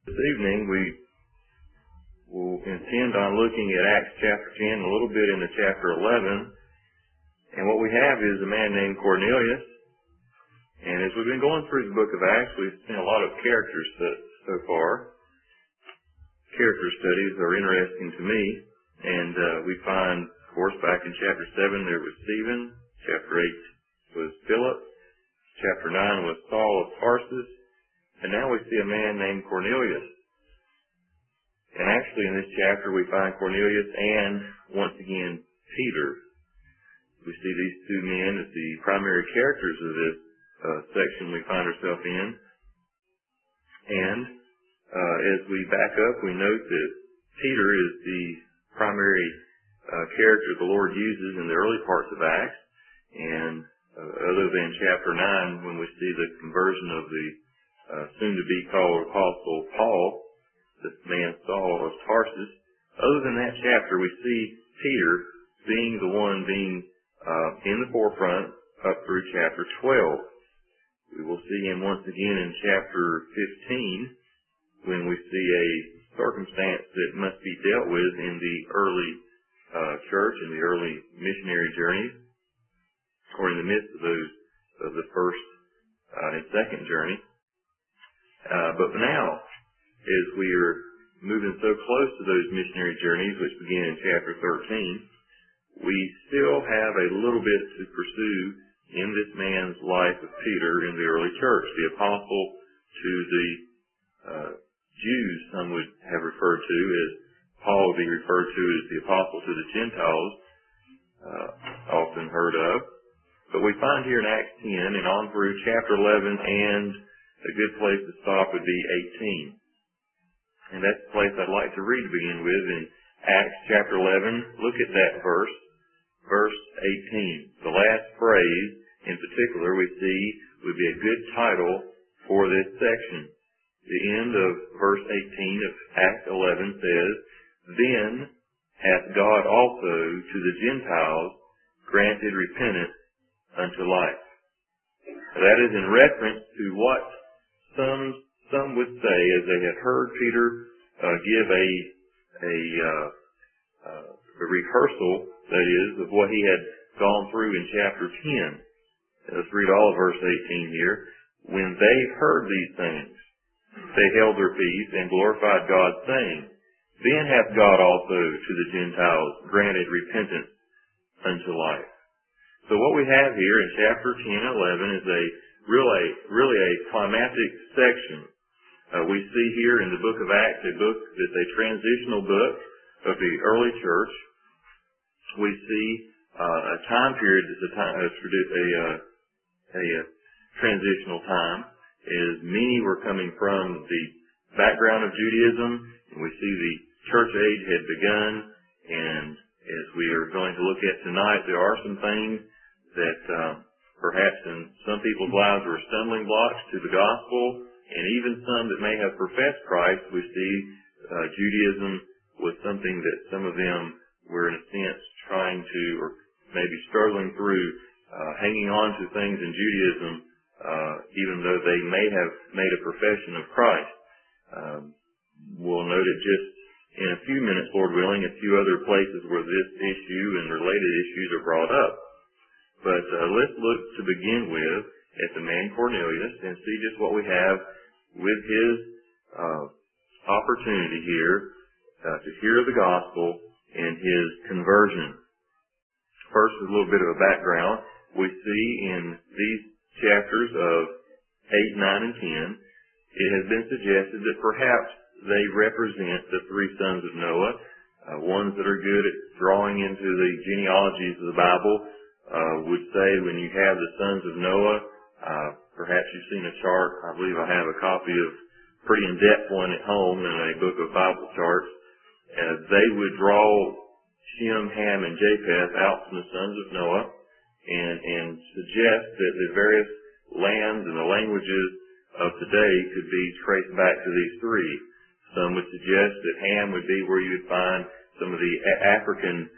This evening we will intend on looking at Acts chapter 10, a little bit into chapter 11. And what we have is a man named Cornelius. And as we've been going through the book of Acts, we've seen a lot of characters so far. Character studies are interesting to me. And we find, of course, back in chapter 7 there was Stephen. Chapter 8 was Philip. Chapter 9 was Saul of Tarsus. And now we see a man named Cornelius. And actually in this chapter we find Cornelius and, once again, Peter. We see these two men as the primary characters of this section we find ourselves in. And as we back up, we note that Peter is the primary character the Lord uses in the early parts of Acts. And other than chapter 9, when we see the conversion of the soon-to-be called Apostle Paul, this man Saul of Tarsus, other than that chapter, we see Peter being the one being in the forefront up through chapter 12. We will see him once again in chapter 15 when we see a circumstance that must be dealt with in the early church, in the early missionary journeys, or in the midst of those of the first and second journey. But now, as we are moving so close to those missionary journeys, which begin in chapter 13, we still have a little bit to pursue in this man's life of Peter in the early church. The apostle to the Jews, some would have referred to as Paul would be referred to as the apostle to the Gentiles, often heard of. But we find here in Acts 10 and on through chapter 11, and a good place to stop would be 18. And that's the place I'd like to read to begin with in Acts chapter 11. Look at that verse, verse 18. The last phrase in particular we see would be a good title for this section. The end of verse 18 of Acts 11 says, "Then hath God also to the Gentiles granted repentance unto life." Now, that is in reference to what some would say, as they had heard Peter give a rehearsal, that is, of what he had gone through in chapter 10. Let's read all of verse 18 here. "When they heard these things, they held their peace and glorified God, saying, Then hath God also to the Gentiles granted repentance unto life." So what we have here in chapter 10 and 11 is really a climactic section. We see here in the book of Acts a book that's a transitional book of the early church. We see a time period that's a transitional time, as many were coming from the background of Judaism, and we see the church age had begun. And as we are going to look at tonight, there are some things that perhaps in some people's lives were stumbling blocks to the gospel, and even some that may have professed Christ. We see Judaism was something that some of them were in a sense trying to, or maybe struggling through, hanging on to things in Judaism, even though they may have made a profession of Christ. We'll note it just in a few minutes, Lord willing, a few other places where this issue and related issues are brought up. But let's look to begin with at the man Cornelius and see just what we have with his opportunity here to hear the gospel and his conversion. First, a little bit of a background. We see in these chapters of 8, 9, and 10, it has been suggested that perhaps they represent the three sons of Noah, ones that are good at drawing into the genealogies of the Bible. Would say when you have the sons of Noah, perhaps you've seen a chart. I believe I have a copy of a pretty in-depth one at home in a book of Bible charts. They would draw Shem, Ham, and Japheth out from the sons of Noah and suggest that the various lands and the languages of today could be traced back to these three. Some would suggest that Ham would be where you would find some of the African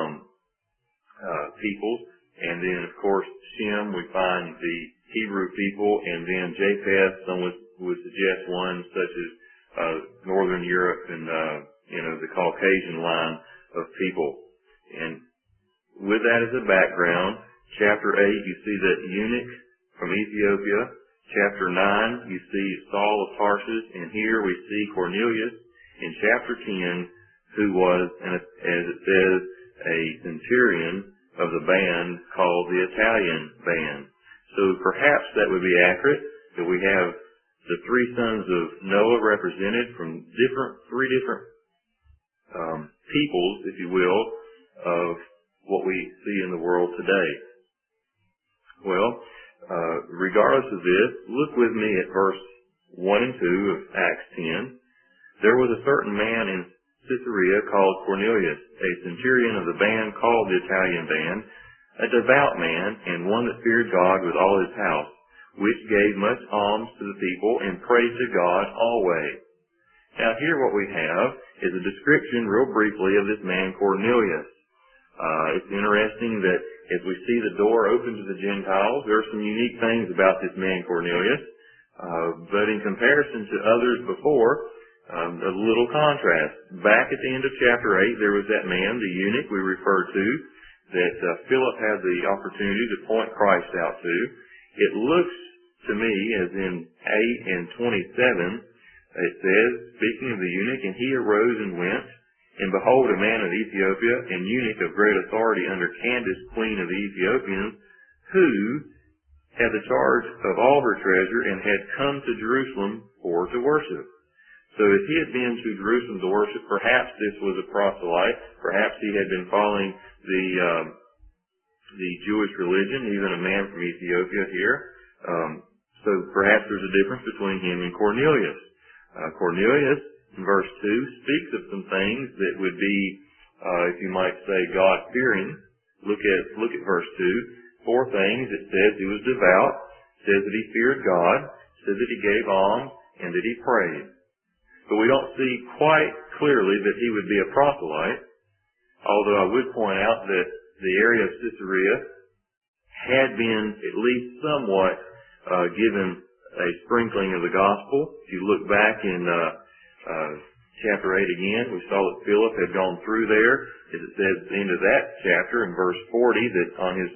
peoples. And then, of course, Shem, we find the Hebrew people, and then Japheth, some would suggest one such as Northern Europe and, the Caucasian line of people. And with that as a background, chapter 8, you see that eunuch from Ethiopia. Chapter 9, you see Saul of Tarsus, and here we see Cornelius in chapter 10, who was, as it says, a centurion of the band called the Italian band. So perhaps that would be accurate, that we have the three sons of Noah represented from three different peoples, if you will, of what we see in the world today. Well, regardless of this, look with me at verse 1 and 2 of Acts 10. There was a certain man in Caesarea called Cornelius, a centurion of the band called the Italian band, a devout man, and one that feared God with all his house, which gave much alms to the people and prayed to God always. Now here what we have is a description real briefly of this man Cornelius. It's interesting that as we see the door open to the Gentiles, there are some unique things about this man Cornelius. But in comparison to others before, a little contrast. Back at the end of chapter 8, there was that man, the eunuch we referred to, that Philip had the opportunity to point Christ out to. It looks to me, as in 8 and 27, it says, speaking of the eunuch, and he arose and went, and behold, a man of Ethiopia, and eunuch of great authority under Candace, queen of the Ethiopians, who had the charge of all her treasure, and had come to Jerusalem for to worship. So if he had been to Jerusalem to worship, perhaps this was a proselyte, perhaps he had been following the Jewish religion, even a man from Ethiopia here. So perhaps there's a difference between him and Cornelius. Cornelius, in verse 2, speaks of some things that would be, if you might say, God-fearing. Look at verse 2. 4 things. It says he was devout, says that he feared God, says that he gave alms, and that he prayed. But we don't see quite clearly that he would be a proselyte, although I would point out that the area of Caesarea had been at least somewhat given a sprinkling of the gospel. If you look back in chapter 8 again, we saw that Philip had gone through there, as it says at the end of that chapter in verse 40, that on his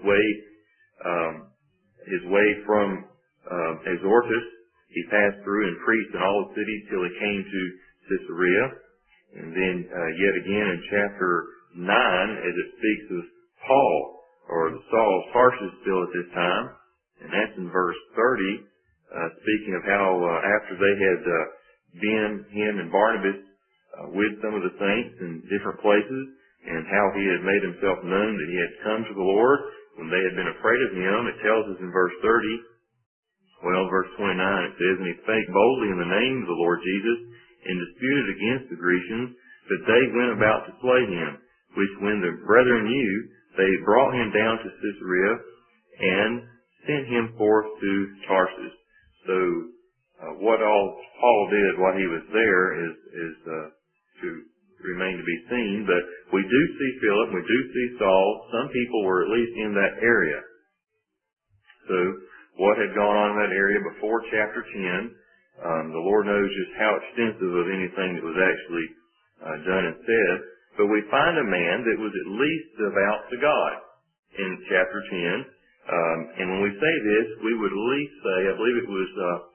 way from Azotus, he passed through and preached in all the cities till he came to Caesarea. And then yet again in chapter 9, as it speaks of Paul, or Saul of Tarsus still at this time, and that's in verse 30, speaking of how after they had been, him and Barnabas, with some of the saints in different places, and how he had made himself known that he had come to the Lord when they had been afraid of him. It tells us in verse 30, verse 29, it says, and he spake boldly in the name of the Lord Jesus, and disputed against the Grecians, but they went about to slay him, which when the brethren knew, they brought him down to Caesarea, and sent him forth to Tarsus. So, what all Paul did while he was there is to remain to be seen, but we do see Philip, we do see Saul. Some people were at least in that area. So, what had gone on in that area before chapter 10, the Lord knows just how extensive of anything that was actually done and said, but we find a man that was at least devout to God in chapter 10. And when we say this, we would at least say, I believe it was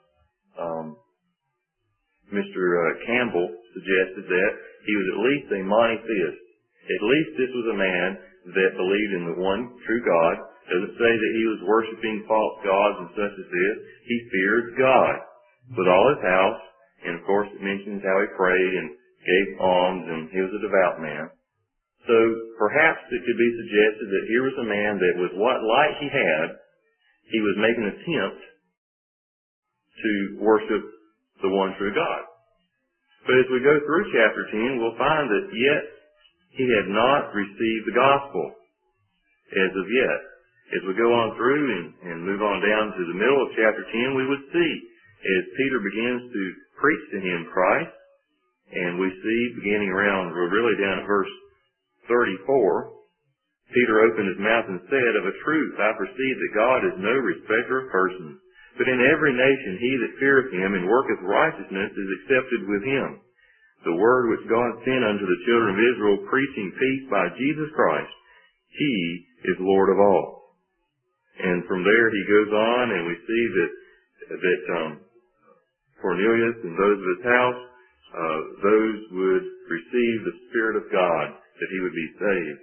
Mr. Campbell suggested that he was at least a monotheist. At least this was a man that believed in the one true God. Doesn't say that he was worshiping false gods and such as this. He feared God with all his house, and of course it mentions how he prayed and gave alms, and he was a devout man. So perhaps it could be suggested that here was a man that with what light he had, he was making an attempt to worship the one true God. But as we go through chapter 10, we'll find that yet he had not received the gospel as of yet. As we go on through and move on down to the middle of chapter 10, we would see as Peter begins to preach to him Christ, and we see beginning around, we're really down at verse 34, Peter opened his mouth and said, of a truth I perceive that God is no respecter of persons, But in every nation he that feareth him and worketh righteousness is accepted with him. The word which God sent unto the children of Israel, preaching peace by Jesus Christ, he is Lord of all. And from there he goes on, and we see that Cornelius and those of his house, those would receive the Spirit of God, that he would be saved.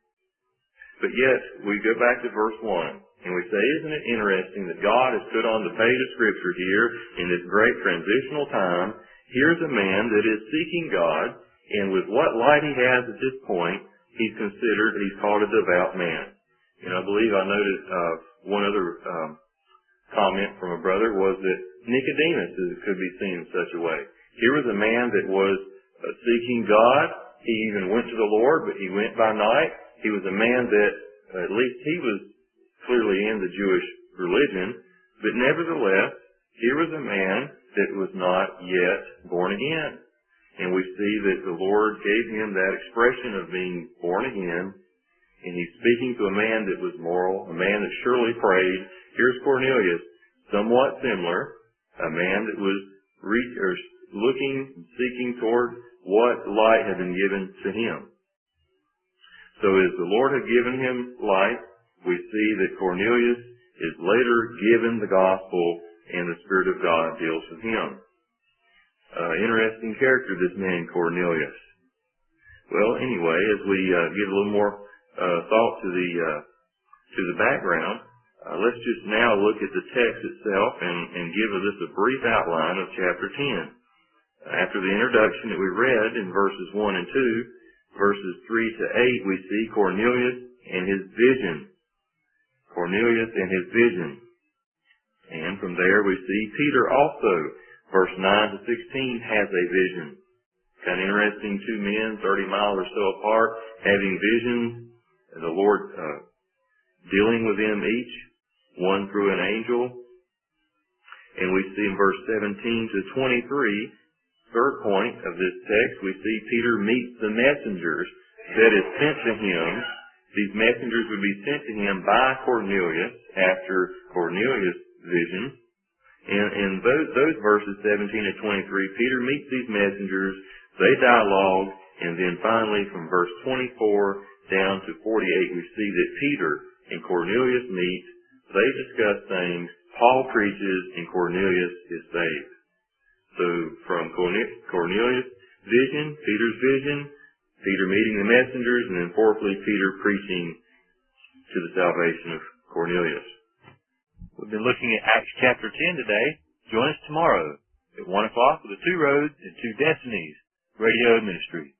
But yet, we go back to verse 1, and we say, isn't it interesting that God has put on the page of Scripture here in this great transitional time? Here's a man that is seeking God, and with what light he has at this point, he's called a devout man. And I believe I noticed one other comment from a brother was that Nicodemus could be seen in such a way. Here was a man that was seeking God. He even went to the Lord, but he went by night. He was a man that, at least he was clearly in the Jewish religion, but nevertheless, here was a man that was not yet born again. And we see that the Lord gave him that expression of being born again, and he's speaking to a man that was moral, a man that surely prayed. Here's Cornelius, somewhat similar, a man that was looking, seeking toward what light had been given to him. So as the Lord had given him light, we see that Cornelius is later given the gospel, and the Spirit of God deals with him. Interesting character, this man Cornelius. Well, anyway, as we give a little more thought to the background, let's just now look at the text itself and give just a brief outline of chapter 10. After the introduction that we read in verses 1 and 2, verses 3 to 8, we see Cornelius and his vision. Cornelius and his vision. And from there we see Peter also, verse 9 to 16, has a vision. Kind of interesting, two men 30 miles or so apart, having visions, and the Lord dealing with them each, one through an angel. And we see in verse 17 to 23, third point of this text, we see Peter meets the messengers that is sent to him. These messengers would be sent to him by Cornelius after Cornelius' vision. And those verses 17 to 23, Peter meets these messengers, they dialogue, and then finally from verse 24 down to 48, we see that Peter and Cornelius meet, they discuss things, Paul preaches, and Cornelius is saved. So from Cornelius' vision, Peter's vision, Peter meeting the messengers, and then fourthly, Peter preaching to the salvation of Cornelius. We've been looking at Acts chapter 10 today. Join us tomorrow at 1 o'clock for the Two Roads and Two Destinies Radio Ministry.